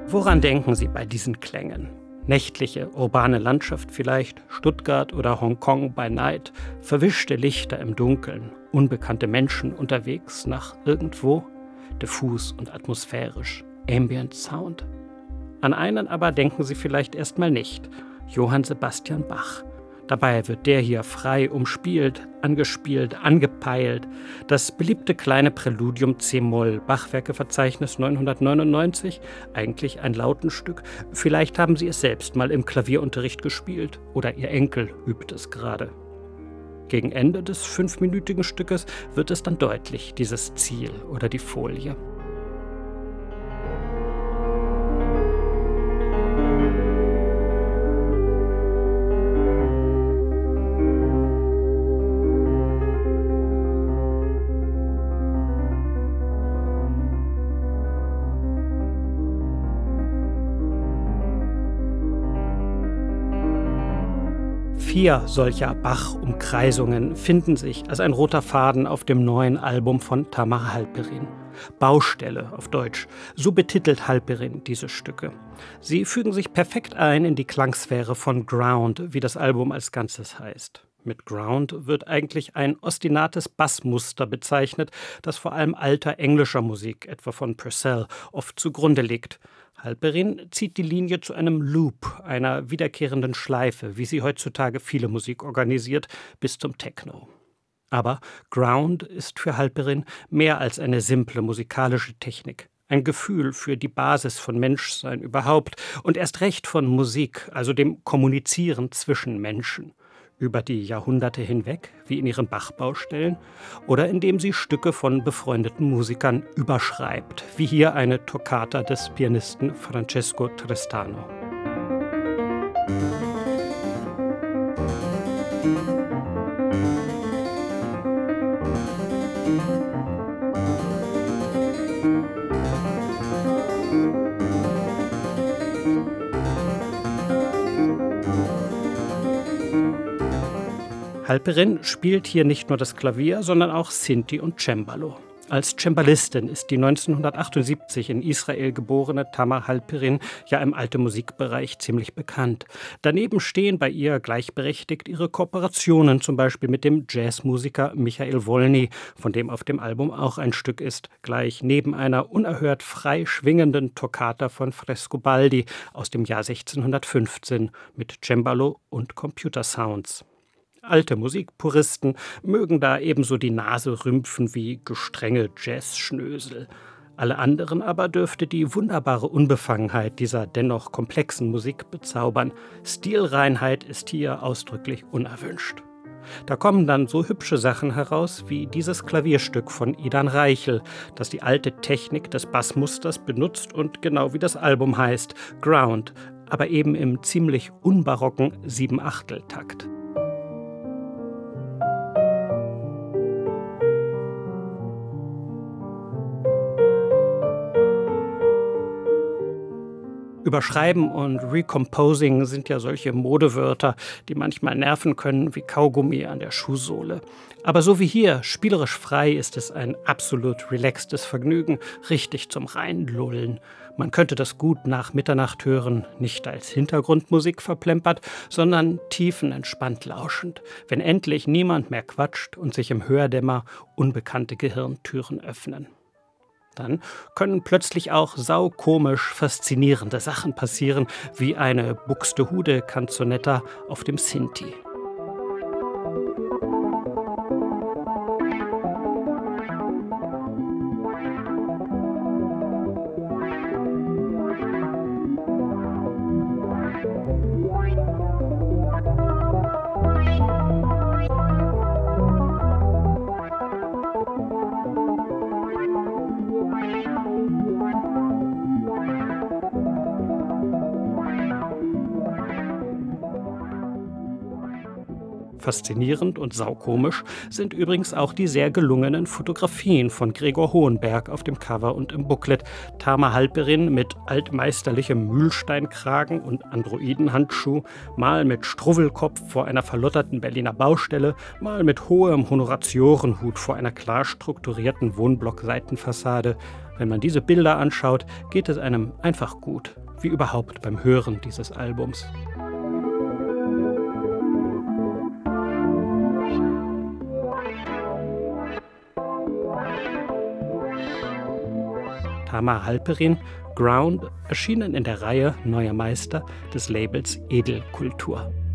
Woran denken Sie bei diesen Klängen? Nächtliche, urbane Landschaft vielleicht, Stuttgart oder Hongkong by Night, verwischte Lichter im Dunkeln, unbekannte Menschen unterwegs nach irgendwo, diffus und atmosphärisch, Ambient Sound. An einen aber denken Sie vielleicht erstmal nicht, Johann Sebastian Bach. Dabei wird der hier frei umspielt, angespielt, angepeilt. Das beliebte kleine Präludium C-Moll, Bachwerkeverzeichnis 999, eigentlich ein Lautenstück. Vielleicht haben Sie es selbst mal im Klavierunterricht gespielt oder Ihr Enkel übt es gerade. Gegen Ende des 5-minütigen Stückes wird es dann deutlich, dieses Ziel oder die Folie. Vier solcher Bach-Umkreisungen finden sich als ein roter Faden auf dem neuen Album von Tamar Halperin. Baustelle auf Deutsch, so betitelt Halperin diese Stücke. Sie fügen sich perfekt ein in die Klangsphäre von Ground, wie das Album als Ganzes heißt. Mit Ground wird eigentlich ein ostinates Bassmuster bezeichnet, das vor allem alter englischer Musik, etwa von Purcell, oft zugrunde liegt. Halperin zieht die Linie zu einem Loop, einer wiederkehrenden Schleife, wie sie heutzutage viele Musik organisiert, bis zum Techno. Aber Ground ist für Halperin mehr als eine simple musikalische Technik. Ein Gefühl für die Basis von Menschsein überhaupt und erst recht von Musik, also dem Kommunizieren zwischen Menschen. Über die Jahrhunderte hinweg, wie in ihren Bach-Baustellen, oder indem sie Stücke von befreundeten Musikern überschreibt, wie hier eine Toccata des Pianisten Francesco Tristano. Halperin spielt hier nicht nur das Klavier, sondern auch Sinti und Cembalo. Als Cembalistin ist die 1978 in Israel geborene Tamar Halperin ja im alten Musikbereich ziemlich bekannt. Daneben stehen bei ihr gleichberechtigt ihre Kooperationen, zum Beispiel mit dem Jazzmusiker Michael Wolny, von dem auf dem Album auch ein Stück ist, gleich neben einer unerhört frei schwingenden Toccata von Frescobaldi aus dem Jahr 1615 mit Cembalo und Computersounds. Alte Musikpuristen mögen da ebenso die Nase rümpfen wie gestrenge Jazzschnösel. Alle anderen aber dürfte die wunderbare Unbefangenheit dieser dennoch komplexen Musik bezaubern. Stilreinheit ist hier ausdrücklich unerwünscht. Da kommen dann so hübsche Sachen heraus wie dieses Klavierstück von Idan Reichel, das die alte Technik des Bassmusters benutzt und genau wie das Album heißt, Ground, aber eben im ziemlich unbarocken 7/8-Takt. Überschreiben und Recomposing sind ja solche Modewörter, die manchmal nerven können wie Kaugummi an der Schuhsohle. Aber so wie hier, spielerisch frei, ist es ein absolut relaxtes Vergnügen, richtig zum Reinlullen. Man könnte das gut nach Mitternacht hören, nicht als Hintergrundmusik verplempert, sondern tiefenentspannt lauschend, wenn endlich niemand mehr quatscht und sich im Hördämmer unbekannte Gehirntüren öffnen. Dann können plötzlich auch saukomisch faszinierende Sachen passieren, wie eine Buxtehude-Canzonetta auf dem Sinti. Faszinierend und saukomisch sind übrigens auch die sehr gelungenen Fotografien von Gregor Hohenberg auf dem Cover und im Booklet. Tamar Halperin mit altmeisterlichem Mühlsteinkragen und Androidenhandschuh, mal mit Struwwelkopf vor einer verlotterten Berliner Baustelle, mal mit hohem Honoratiorenhut vor einer klar strukturierten Wohnblock-Seitenfassade. Wenn man diese Bilder anschaut, geht es einem einfach gut, wie überhaupt beim Hören dieses Albums. Tamar Halperin, Ground, erschienen in der Reihe Neuer Meister des Labels Edelkultur.